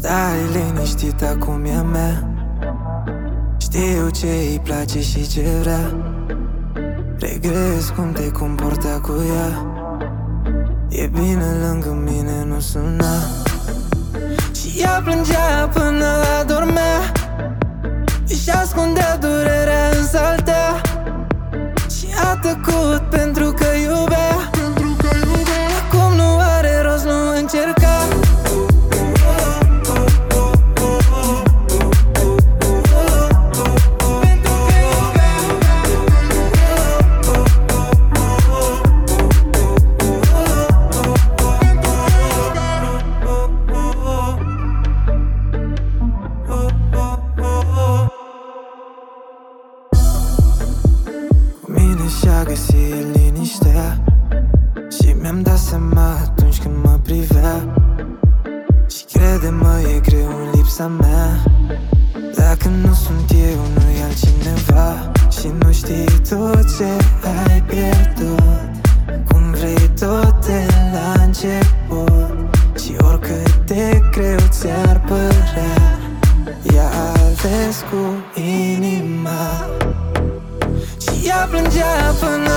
Stai liniștit, acum e a mea. Știu ce îi place și ce vrea. Regres cum te comporta cu ea. E bine lângă mine, nu suna. Și ea plângea până adormea. Își ascundea durerea în saltea. Și a tăcut pentru că iubea. Acum nu are rost, nu încerca. Și-a găsit liniștea. Și mi-am dat seama atunci când mă privea. Și crede-mă, e greu în lipsa mea. Dacă nu sunt eu, nu e altcineva. Și nu știi tot ce ai pierdut. Cum vrei tot de la început. Și oricât de greu ți-ar părea, ea a ales cu inima. Și ea plângea până